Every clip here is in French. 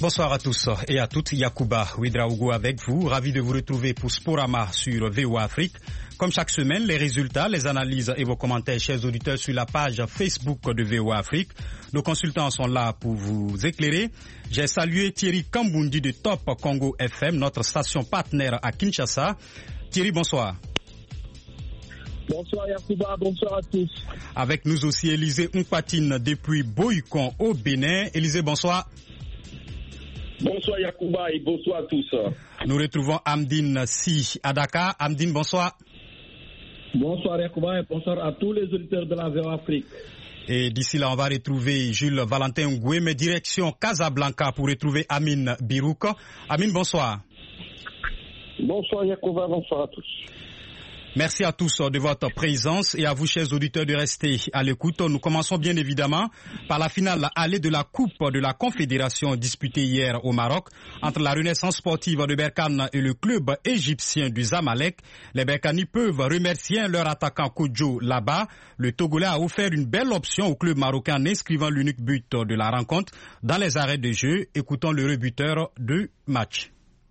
Bonsoir à tous et à toutes. Yacouba Ouedraogo avec vous. Ravi de vous retrouver pour Sporama sur VOA Afrique. Comme chaque semaine, les résultats, les analyses et vos commentaires, chers auditeurs, sur la page Facebook de VOA Afrique. Nos consultants sont là pour vous éclairer. J'ai salué Thierry Kambundi de Top Congo FM, notre station partenaire à Kinshasa. Thierry, bonsoir. Bonsoir Yacouba, bonsoir à tous. Avec nous aussi Élisée Mpatine depuis Boycon au Bénin. Élisée, bonsoir. Bonsoir Yacouba et bonsoir à tous. Nous retrouvons Amdine Si à Dakar. Amdine, bonsoir. Bonsoir Yacouba et bonsoir à tous les auditeurs de la VOA Afrique. Et d'ici là, on va retrouver Jules Valentin Ngoué, mais direction Casablanca pour retrouver Amine Birouk. Amine, bonsoir. Bonsoir Yacouba, bonsoir à tous. Merci à tous de votre présence et à vous, chers auditeurs, de rester à l'écoute. Nous commençons bien évidemment par la finale allée de la Coupe de la Confédération disputée hier au Maroc entre la Renaissance sportive de Berkane et le club égyptien du Zamalek. Les Berkanis peuvent remercier leur attaquant Kodjo là-bas. Le Togolais a offert une belle option au club marocain en inscrivant l'unique but de la rencontre dans les arrêts de jeu. Écoutons le rebuteur du match.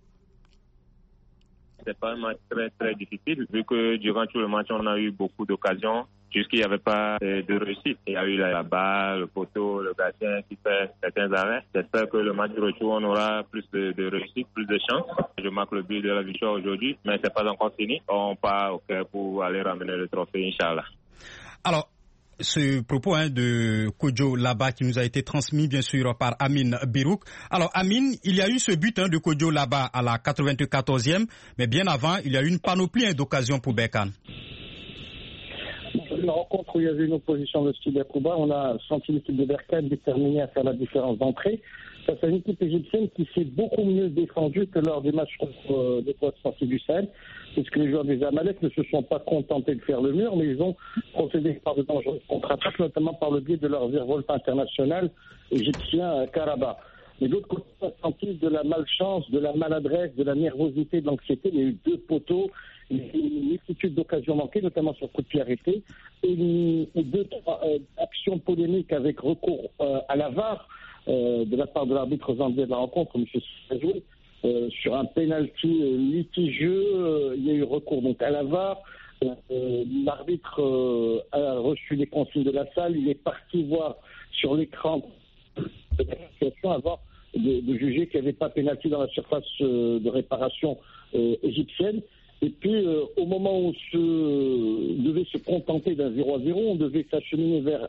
C'est pas un match très difficile, vu que durant tout le match, on a eu beaucoup d'occasions, jusqu'il n'y avait pas de réussite. Il y a eu la balle, le poteau, le gardien qui fait certains arrêts. J'espère que le match de retour, on aura plus de réussite, plus de chance. Je marque le but de la victoire aujourd'hui, mais c'est pas encore fini. On part au cœur pour aller ramener le trophée, Inch'Allah. Alors, ce propos de Kodjo là-bas qui nous a été transmis bien sûr par Amine Birouk. Alors Amine, il y a eu ce but de Kodjo là-bas à la 94e, mais bien avant, il y a eu une panoplie d'occasions pour Berkane. Une rencontre où il y avait une opposition de style Yacouba, on a senti l'équipe de Berkane déterminée à faire la différence d'entrée. Ça, c'est une équipe égyptienne qui s'est beaucoup mieux défendue que lors des matchs contre l'Étoile sportive du Sahel. Parce que les joueurs des Zamalek ne se sont pas contentés de faire le mur, mais ils ont procédé par de dangereuses contre-attaques, notamment par le biais de leur virevolte international égyptien Karaba. Mais de l'autre côté, on a senti de la malchance, de la maladresse, de la nervosité, de l'anxiété. Il y a eu 2 poteaux, une multitude d'occasions manquées, notamment sur coup de pied arrêté, et 2-3 actions polémiques avec recours à la VAR de la part de l'arbitre zambien de la rencontre, M. Sajoué. Sur un pénalty litigieux, il y a eu recours donc à la VAR. L'arbitre a reçu les consignes de la salle. Il est parti voir sur l'écran de la situation avant de juger qu'il n'y avait pas pénalty dans la surface de réparation égyptienne. Et puis, au moment où on devait se contenter d'un 0-0, on devait s'acheminer vers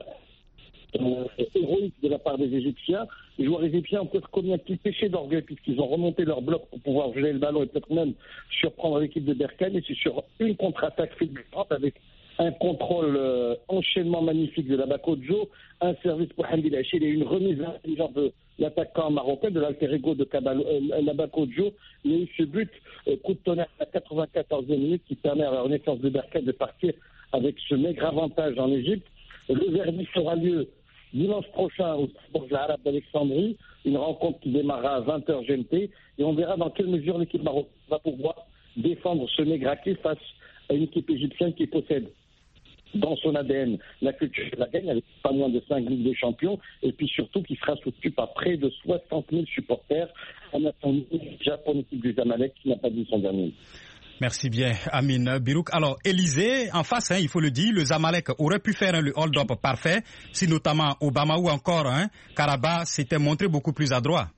héroïque de la part des Égyptiens. Les joueurs égyptiens ont peut-être commis un petit péché d'orgueil puisqu'ils ont remonté leur bloc pour pouvoir geler le ballon et peut-être même surprendre l'équipe de Berkane. Et c'est sur une contre-attaque fulgurante avec un contrôle enchaînement magnifique de la Bakodjo, un service pour Hamdi Lachil et une remise intelligente de l'attaquant marocain, de l'alter ego de la Bakodjo. Il y a eu ce but, coup de tonnerre à la 94e minute qui permet à la Renaissance de Berkane de partir avec ce maigre avantage en Égypte. Le verdict aura lieu dimanche prochain au Stade arabe d'Alexandrie, une rencontre qui démarrera à 20h GMT, et on verra dans quelle mesure l'équipe marocaine va pouvoir défendre ce Negraki face à une équipe égyptienne qui possède dans son ADN la culture de la gagne, avec pas moins de 5 Ligues des Champions, et puis surtout qui sera soutenue par près de 60 000 supporters, en attendant déjà pour l'équipe du Zamalek qui n'a pas dit son dernier. Merci bien, Amine Birouk. Alors, Élisée, en face, il faut le dire, le Zamalek aurait pu faire le hold-up parfait si notamment Obama ou encore Karaba s'était montré beaucoup plus adroit.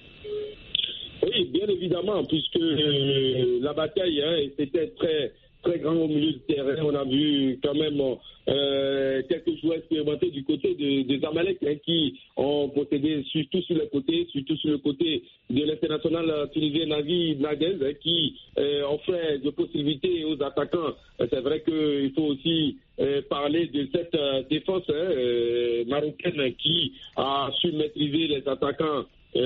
Oui, bien évidemment, puisque la bataille c'était très grand au milieu du terrain. On a vu quand même quelques joueurs expérimentés du côté des Zamalek qui ont possédé surtout sur le côté de l'international tunisien Nagui Naguez qui offrait des possibilités aux attaquants. C'est vrai qu'il faut aussi parler de cette défense marocaine qui a su maîtriser les attaquants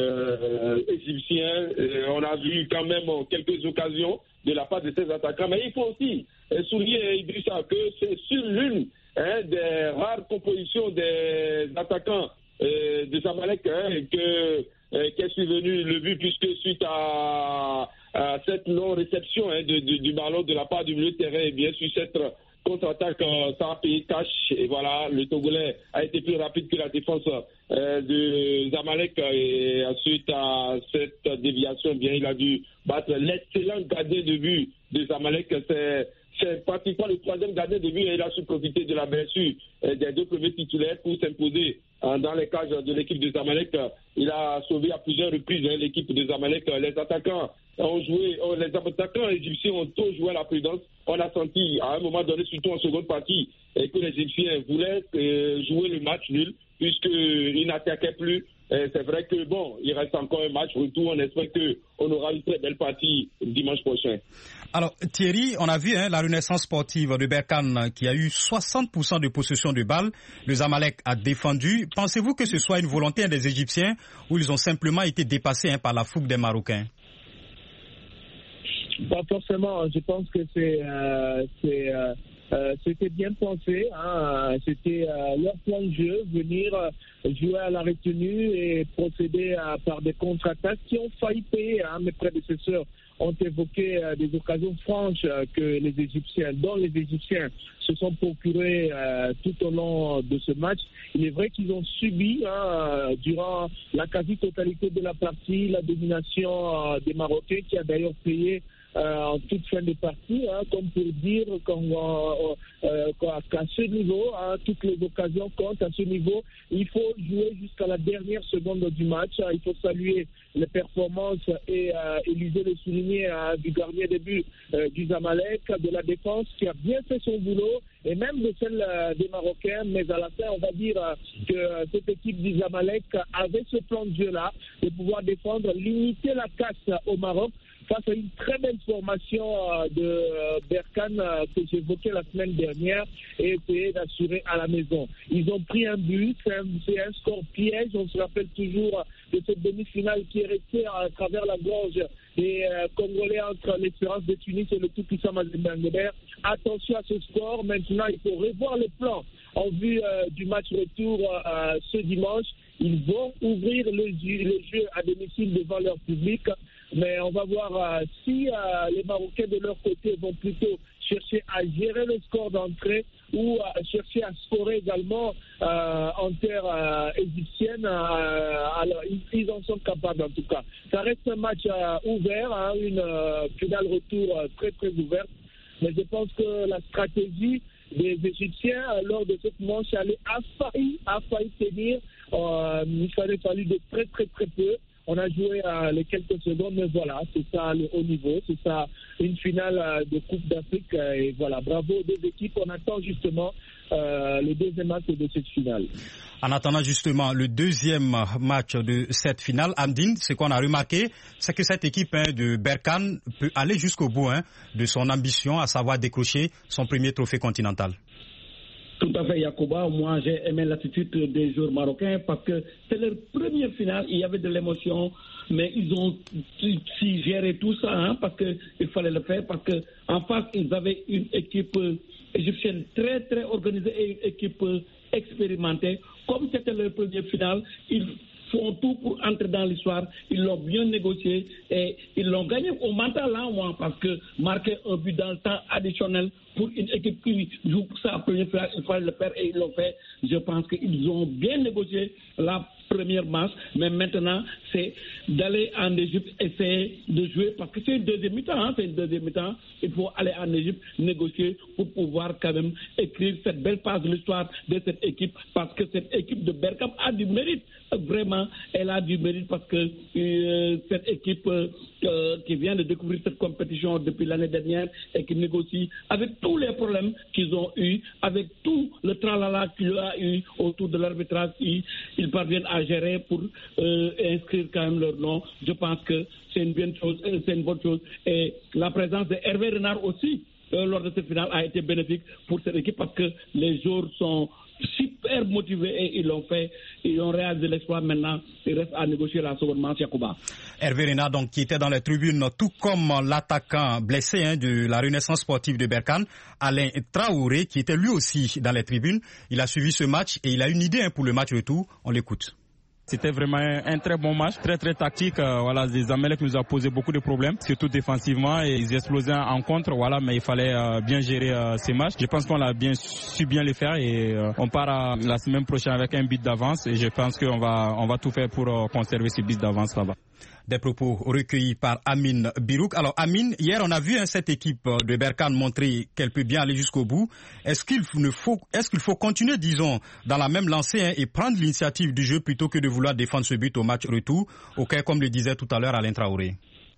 égyptiens. On a vu quand même quelques occasions de la part de ces attaquants, mais il faut aussi souligner, Idrissa, que c'est sur l'une des rares compositions des attaquants de Zamalek qu'est survenu le but, puisque suite à cette non-réception du ballon de la part du milieu de terrain, et bien sûr cette contre-attaque, ça a payé cash. Et voilà, le Togolais a été plus rapide que la défense de Zamalek. Et suite à cette déviation, bien, il a dû battre l'excellent gardien de but de Zamalek. C'est pratiquement le troisième gardien de but et il a su profiter de la blessure des deux premiers titulaires pour s'imposer dans les cages de l'équipe de Zamalek. Il a sauvé à plusieurs reprises l'équipe de Zamalek. Les attaquants égyptiens ont tous joué à la prudence. On a senti à un moment donné, surtout en seconde partie, que les Égyptiens voulaient jouer le match nul puisqu'ils n'attaquaient plus. C'est vrai que il reste encore un match retour. On espère qu'on aura une très belle partie dimanche prochain. Alors Thierry, on a vu la renaissance sportive de Berkane qui a eu 60% de possession de balles. Le Zamalek a défendu. Pensez-vous que ce soit une volonté des Égyptiens ou ils ont simplement été dépassés par la fougue des Marocains? Pas forcément. Je pense que c'était bien pensé, c'était leur plan de jeu, venir jouer à la retenue et procéder par des contre-attaques qui ont failli payer. Mes prédécesseurs ont évoqué des occasions franches dont les Égyptiens se sont procurés tout au long de ce match. Il est vrai qu'ils ont subi durant la quasi-totalité de la partie la domination des Marocains qui a d'ailleurs payé en toute fin de partie, comme pour dire qu'à ce niveau, toutes les occasions comptent. À ce niveau, il faut jouer jusqu'à la dernière seconde du match. Il faut saluer les performances et Élisée le souligner du gardien de but du Zamalek, de la défense qui a bien fait son boulot et même de celle des Marocains. Mais à la fin, on va dire que cette équipe du Zamalek avait ce plan de jeu-là de pouvoir défendre, limiter la casse au Maroc face à une très belle formation de Berkane que j'évoquais la semaine dernière et essayer d'assurer à la maison. Ils ont pris un but, c'est un score piège. On se rappelle toujours de cette demi-finale qui est restée à travers la gorge des Congolais entre l'Espérance de Tunis et le tout-puissant Mazembe Ngueber. Attention à ce score. Maintenant, il faut revoir les plans en vue du match retour ce dimanche. Ils vont ouvrir le jeu à domicile devant leur public. Mais on va voir si les Marocains de leur côté vont plutôt chercher à gérer le score d'entrée ou chercher à scorer également en terre égyptienne. Alors, ils en sont capables en tout cas. Ça reste un match ouvert, une finale retour très très ouverte. Mais je pense que la stratégie des Égyptiens lors de cette manche a failli tenir. Il fallait fallu de très très très peu. On a joué les quelques secondes, mais voilà, c'est ça le haut niveau, c'est ça une finale de Coupe d'Afrique. Et voilà, bravo aux deux équipes. On attend justement le deuxième match de cette finale. En attendant justement le deuxième match de cette finale, Amdine, ce qu'on a remarqué, c'est que cette équipe de Berkane peut aller jusqu'au bout de son ambition, à savoir décrocher son premier trophée continental. Tout à fait, Yacouba. Moi, j'ai aimé l'attitude des joueurs marocains parce que c'est leur première finale. Il y avait de l'émotion, mais ils ont su gérer tout ça parce qu'il fallait le faire. Parce qu'en face, ils avaient une équipe égyptienne très, très organisée et une équipe expérimentée. Comme c'était leur première finale, ils font tout pour entrer dans l'histoire. Ils l'ont bien négocié et ils l'ont gagné au mental parce que marquer un but dans le temps additionnel pour une équipe qui joue sa première finale, il fallait le faire et ils l'ont fait. Je pense qu'ils ont bien négocié la première match, mais maintenant c'est d'aller en Égypte, essayer de jouer parce que c'est une deuxième mi-temps, il faut aller en Égypte négocier pour pouvoir quand même écrire cette belle page de l'histoire de cette équipe parce que cette équipe de Berkane a du mérite, vraiment elle a du mérite parce que cette équipe qui vient de découvrir cette compétition depuis l'année dernière et qui négocie avec tous les problèmes qu'ils ont eu, avec tout le tralala qu'il y a eu autour de l'arbitrage, ils parviennent à gérer pour inscrire quand même leur nom. Je pense que c'est une bonne chose. Et la présence de Hervé Renard aussi lors de cette finale a été bénéfique pour cette équipe parce que les joueurs sont super motivés et ils l'ont fait. Ils ont réalisé l'exploit. Maintenant, il reste à négocier la seconde manche, Yacouba. Hervé Renard, donc, qui était dans les tribunes, tout comme l'attaquant blessé de la Renaissance sportive de Berkane, Alain Traoré, qui était lui aussi dans les tribunes. Il a suivi ce match et il a une idée pour le match retour. On l'écoute. C'était vraiment un très bon match, très tactique. Voilà, les Zamalek nous a posé beaucoup de problèmes, surtout défensivement, et ils explosaient en contre. Voilà, mais il fallait bien gérer ces matchs. Je pense qu'on a su bien les faire et on part la semaine prochaine avec un but d'avance et je pense qu'on va tout faire pour conserver ce but d'avance là-bas. Des propos recueillis par Amine Birouk. Alors Amine, hier on a vu cette équipe de Berkane montrer qu'elle peut bien aller jusqu'au bout. Est-ce qu'il faut continuer, disons, dans la même lancée et prendre l'initiative du jeu plutôt que de vouloir défendre ce but au match retour, auquel, comme le disait tout à l'heure Alain Traoré?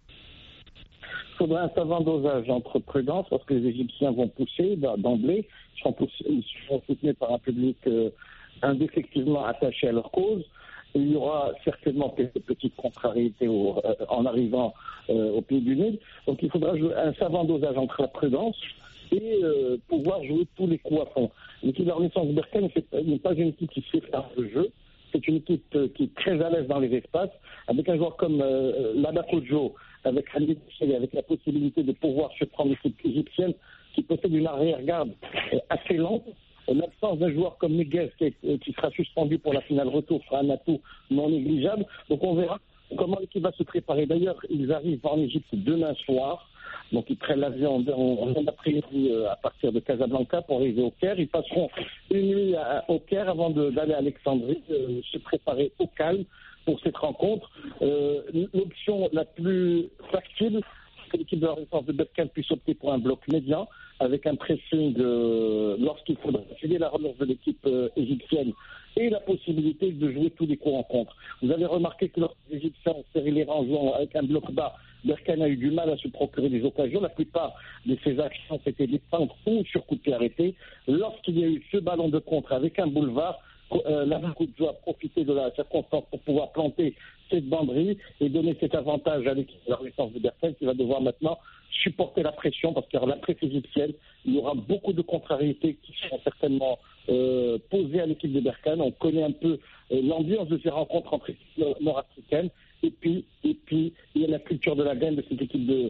Il faudra un savant dosage entre prudence, parce que les Égyptiens vont pousser d'emblée, ils seront soutenus par un public indéfectiblement attaché à leur cause. Il y aura certainement quelques petites contrariétés en arrivant au pied du Nil. Donc il faudra jouer un savant dosage entre la prudence et pouvoir jouer tous les coups à fond. L'équipe de la Renaissance Berkane n'est pas une équipe qui sait faire le jeu. C'est une équipe qui est très à l'aise dans les espaces, avec un joueur comme Lada Kojo, avec Khalid Chey, avec la possibilité de pouvoir surprendre l'équipe égyptienne qui possède une arrière-garde assez lente. L'absence d'un joueur comme Miguel qui sera suspendu pour la finale retour sera un atout non négligeable. Donc on verra comment l'équipe va se préparer. D'ailleurs, ils arrivent en Égypte demain soir. Donc ils prennent l'avion en après-midi à partir de Casablanca pour arriver au Caire. Ils passeront une nuit au Caire avant d'aller à Alexandrie, se préparer au calme pour cette rencontre. L'option la plus facile, c'est que l'équipe de la Renaissance de Berkane puisse opter pour un bloc médian avec un pressing lorsqu'il faudra filer la relance de l'équipe égyptienne et la possibilité de jouer tous les coups en contre. Vous avez remarqué que lorsque les Égyptiens ont serré les rangs jouant avec un bloc bas, Berkane a eu du mal à se procurer des occasions. La plupart de ses actions c'était des centres ou sur coup de pied arrêté. Lorsqu'il y a eu ce ballon de contre avec un boulevard, Kojo a profité de la circonstance pour pouvoir planter cette banderie et donner cet avantage à l'équipe de la Renaissance de Berkane qui va devoir maintenant supporter la pression parce qu'il y aura la presse égyptienne. Il y aura beaucoup de contrariétés qui seront certainement posées à l'équipe de Berkane. On connaît un peu l'ambiance de ces rencontres entre équipes nord-africaines. Et puis, il y a la culture de la gagne de cette équipe de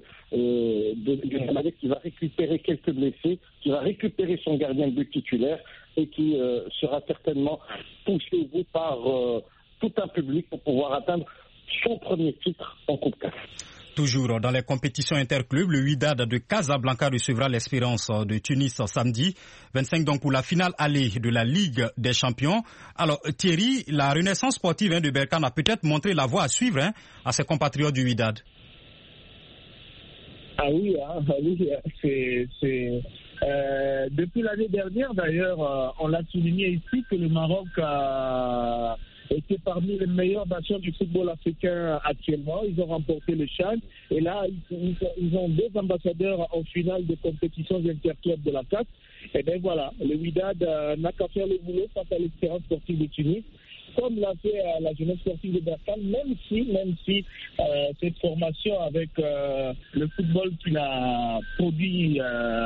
Zamalek qui va récupérer quelques blessés, qui va récupérer son gardien de but titulaire et qui sera certainement poussé au bout par tout un public pour pouvoir atteindre son premier titre en Coupe CAF. Toujours dans les compétitions interclubs, le Wydad de Casablanca recevra l'Espérance de Tunis samedi 25 donc pour la finale aller de la Ligue des Champions. Alors Thierry, la renaissance sportive de Berkane a peut-être montré la voie à suivre à ses compatriotes du Wydad. Ah oui, c'est depuis l'année dernière d'ailleurs, on l'a souligné ici que le Maroc a était parmi les meilleures nations du football africain actuellement. Ils ont remporté le CHAN et là, ils ont deux ambassadeurs en finale de compétitions interclubs de la CAF. Et bien voilà, le Wydad n'a qu'à faire le boulot face à l'Espérance sportive de Tunis, comme l'a fait la jeunesse sportive de Berkane, même si cette formation avec le football qu'il a produit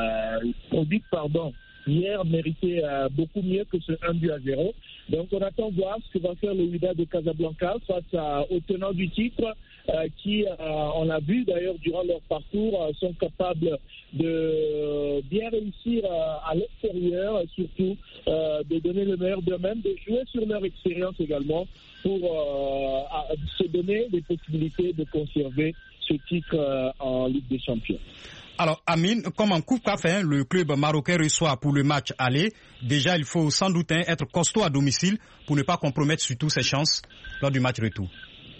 hier méritait beaucoup mieux que ce 1-0. Donc on attend voir ce que va faire le Wydad de Casablanca face au tenant du titre qui, on l'a vu d'ailleurs durant leur parcours, sont capables de bien réussir à l'extérieur, surtout de donner le meilleur d'eux-mêmes, de jouer sur leur expérience également pour se donner des possibilités de conserver ce titre en Ligue des Champions. Alors Amine, comme en Coupe CAF, le club marocain reçoit pour le match aller. Déjà, il faut sans doute être costaud à domicile pour ne pas compromettre surtout ses chances lors du match retour.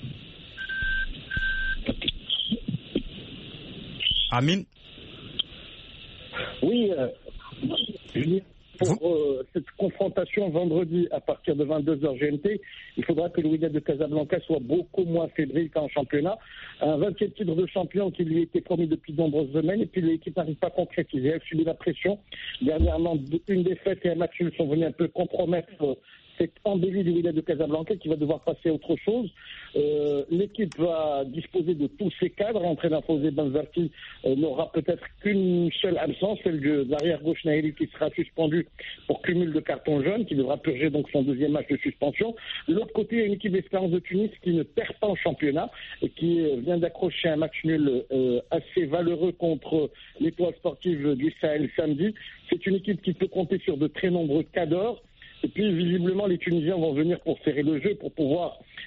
Amine? Oui, pour cette confrontation vendredi à partir de 22h GMT, il faudra que le Wydad de Casablanca soit beaucoup moins fébrile qu'en championnat. Un 20e titre de champion qui lui était promis depuis de nombreuses semaines et puis l'équipe n'arrive pas à concrétiser. Elle subit la pression. Dernièrement, une défaite et un match sont venus un peu compromettre cette embellie du Wydad de Casablanca qui va devoir passer à autre chose. L'équipe va disposer de tous ses cadres. L'entraîneur Fawzi Benzarti n'aura peut-être qu'une seule absence, celle de l'arrière-gauche Naïli qui sera suspendu pour cumul de cartons jaunes, qui devra purger donc son deuxième match de suspension. De l'autre côté, il y a une équipe d'Espérance de Tunis qui ne perd pas en championnat et qui vient d'accrocher un match nul assez valeureux contre l'Étoile sportive du Sahel samedi. C'est une équipe qui peut compter sur de très nombreux cadors. Et puis, visiblement, les Tunisiens vont venir pour serrer le jeu, pour pouvoir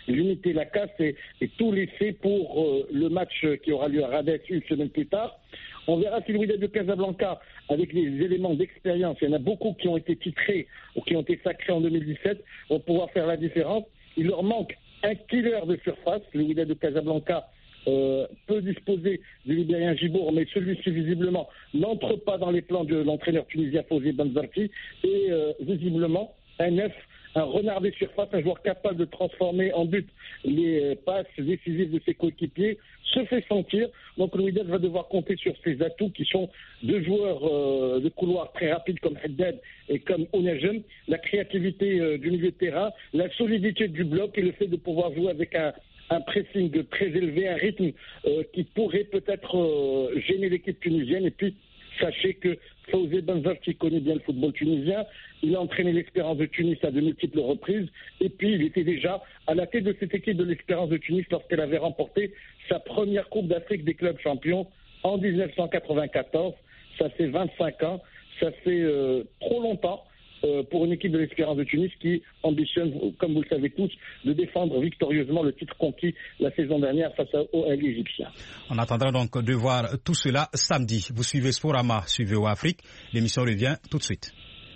limiter la casse et tout laisser pour le match qui aura lieu à Radès une semaine plus tard. On verra si le Wydad de Casablanca, avec les éléments d'expérience, il y en a beaucoup qui ont été titrés ou qui ont été sacrés en 2017, vont pouvoir faire la différence. Il leur manque un killer de surface. Le Wydad de Casablanca peut disposer du Libérien Gibour, mais celui-ci visiblement n'entre pas dans les plans de l'entraîneur tunisien Fawzi Benzarti et visiblement un neuf, un renard des surfaces, un joueur capable de transformer en but les passes décisives de ses coéquipiers, se fait sentir. Donc le Wydad va devoir compter sur ses atouts qui sont deux joueurs de couloir très rapides comme Haddad et comme Onajem, la créativité du milieu de terrain, la solidité du bloc et le fait de pouvoir jouer avec un pressing très élevé, un rythme qui pourrait peut-être gêner l'équipe tunisienne. Et puis sachez que Fawzi Benzarti connaît bien le football tunisien. Il a entraîné l'Espérance de Tunis à de multiples reprises. Et puis, il était déjà à la tête de cette équipe de l'Espérance de Tunis lorsqu'elle avait remporté sa première Coupe d'Afrique des clubs champions en 1994. Ça fait 25 ans. Ça fait trop longtemps pour une équipe de l'Espérance de Tunis qui ambitionne, comme vous le savez tous, de défendre victorieusement le titre conquis la saison dernière face au Al égyptien. On attendra donc de voir tout cela samedi. Vous suivez Sporama, suivez OAfrique. L'émission revient tout de suite.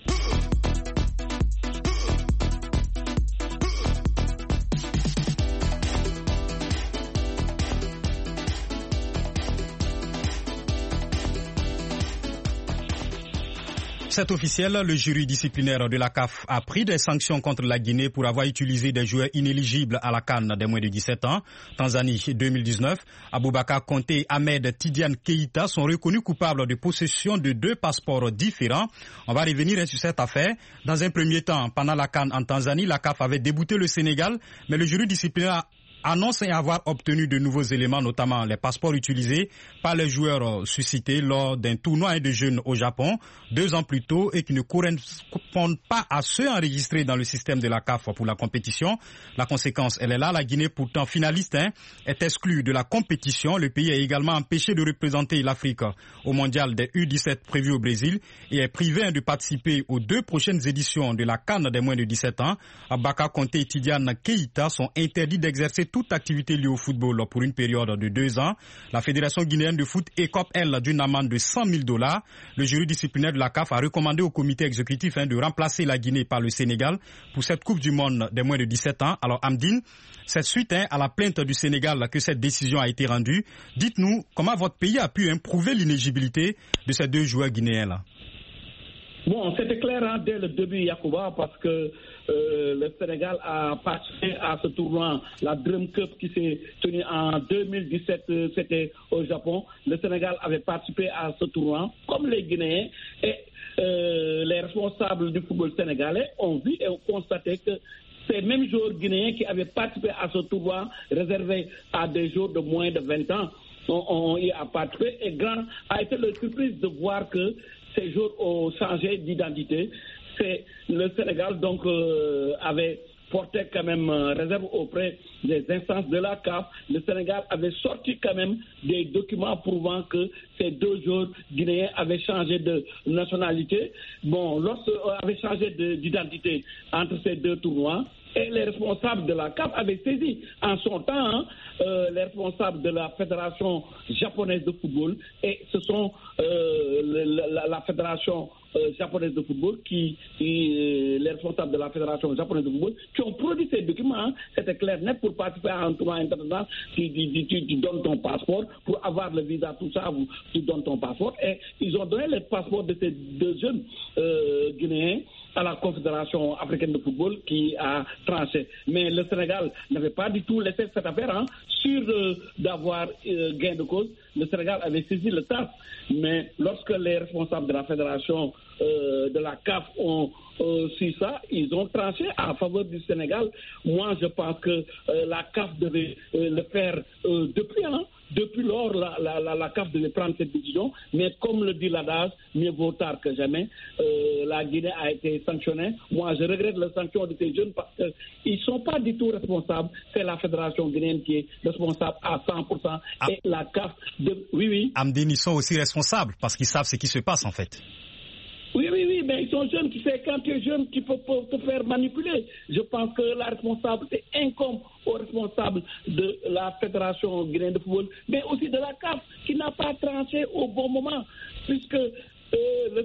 C'est officiel, le jury disciplinaire de la CAF a pris des sanctions contre la Guinée pour avoir utilisé des joueurs inéligibles à la CAN des moins de 17 ans. Tanzanie 2019, Aboubakar Konté et Ahmed Tidiane Keïta sont reconnus coupables de possession de 2 passeports différents. On va revenir sur cette affaire. Dans un premier temps, pendant la CAN en Tanzanie, la CAF avait débouté le Sénégal, mais le jury disciplinaire annonce avoir obtenu de nouveaux éléments, notamment les passeports utilisés par les joueurs suscités lors d'un tournoi de jeunes au Japon 2 ans plus tôt et qui ne correspondent pas à ceux enregistrés dans le système de la CAF pour la compétition. La conséquence, elle est là. La Guinée, pourtant finaliste, est exclue de la compétition. Le pays est également empêché de représenter l'Afrique au mondial des U17 prévu au Brésil et est privé de participer aux 2 prochaines éditions de la CAN des moins de 17 ans. Aboubakar Konté et Tidiane Keïta sont interdits d'exercer toute activité liée au football pour une période de 2 ans. La Fédération guinéenne de foot écope, elle, d'une amende de $100 000. Le jury disciplinaire de la CAF a recommandé au comité exécutif de remplacer la Guinée par le Sénégal pour cette Coupe du Monde des moins de 17 ans. Alors, Amdine, c'est suite à la plainte du Sénégal que cette décision a été rendue. Dites-nous comment votre pays a pu prouver l'inéligibilité de ces 2 joueurs guinéens-là. Bon, c'était clair dès le début, Yacouba, parce que le Sénégal a participé à ce tournoi, la Dream Cup qui s'est tenue en 2017, c'était au Japon. Le Sénégal avait participé à ce tournoi, comme les Guinéens, et les responsables du football sénégalais ont vu et ont constaté que ces mêmes joueurs guinéens qui avaient participé à ce tournoi réservé à des joueurs de moins de 20 ans ont y participé. Et grand a été la surprise de voir que ces joueurs ont changé d'identité. C'est le Sénégal donc avait porté quand même réserve auprès des instances de la CAF. Le Sénégal avait sorti quand même des documents prouvant que ces 2 joueurs guinéens avaient changé de nationalité. Bon, avaient changé d'identité entre ces 2 tournois. Et les responsables de la CAF avaient saisi en son temps les responsables de la Fédération japonaise de football. Et ce sont la Fédération japonaise de football les responsables de la Fédération japonaise de football qui ont produit ces documents. C'était clair, net, pour participer à un tournoi international. Tu donnes ton passeport. Pour avoir le visa, tout ça, tu donnes ton passeport. Et ils ont donné les passeports de ces 2 jeunes Guinéens à la Confédération africaine de football qui a tranché. Mais le Sénégal n'avait pas du tout laissé cette affaire sûr d'avoir gain de cause. Le Sénégal avait saisi le TAS. Mais lorsque les responsables de la Fédération de la CAF ont su ça, ils ont tranché en faveur du Sénégal. Moi, je pense que la CAF devait le faire depuis lors, la CAF devait prendre cette décision, mais comme le dit l'adage, mieux vaut tard que jamais. La Guinée a été sanctionnée. Moi, je regrette la sanction de ces jeunes parce qu'ils ne sont pas du tout responsables. C'est la Fédération guinéenne qui est responsable à 100%. Et la CAF... Oui. Amdine, ils sont aussi responsables parce qu'ils savent ce qui se passe en fait. Oui, mais ils sont jeunes. Tu sais, quand tu es jeune, tu peux te faire manipuler. Je pense que la responsabilité incombe aux responsables de la Fédération guinéenne de football, mais aussi de la CAF, qui n'a pas tranché au bon moment, puisque le